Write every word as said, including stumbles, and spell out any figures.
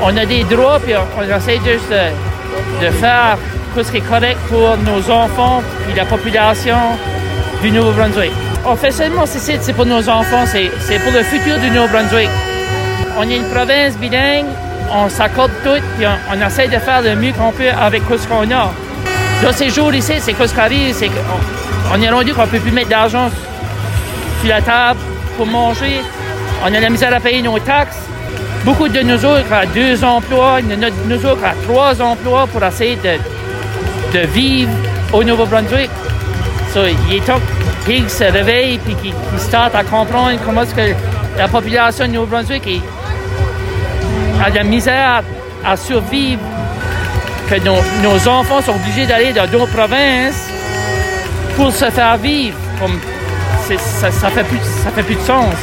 on a des droits, puis on, on essaie juste de, de faire ce qui est correct pour nos enfants et la population du Nouveau-Brunswick. Officiellement, c'est, c'est pour nos enfants, c'est, c'est pour le futur du Nouveau-Brunswick. On est une province bilingue, on s'accorde tout, puis on, on essaie de faire le mieux qu'on peut avec ce qu'on a. Dans ces jours ici, c'est quoi ce qui arrive, c'est qu'on on est rendu qu'on ne peut plus mettre d'argent sur la table pour manger. On a la misère à payer nos taxes. Beaucoup de nous autres ont deux emplois, il y en a de nous autres ont trois emplois pour essayer de, de vivre au Nouveau-Brunswick. So, il est temps qu'ils se réveillent et qu'ils, qu'ils startent à comprendre comment est-ce que la population du Nouveau-Brunswick est, a de la misère à survivre, que nos, nos enfants sont obligés d'aller dans d'autres provinces pour se faire vivre. Comme c'est, ça, ça fait plus, ça fait plus de sens.